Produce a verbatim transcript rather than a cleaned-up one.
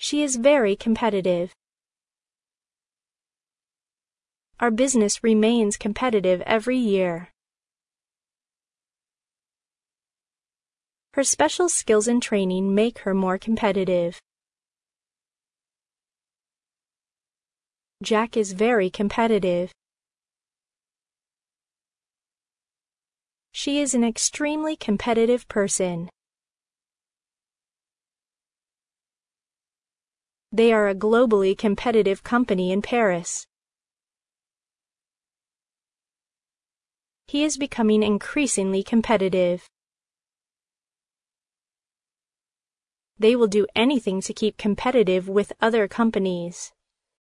She is very competitive. Our business remains competitive every year. Her special skills and training make her more competitive. Jack is very competitive. She is an extremely competitive person. They are a globally competitive company in Paris. He is becoming increasingly competitive. They will do anything to keep competitive with other companies.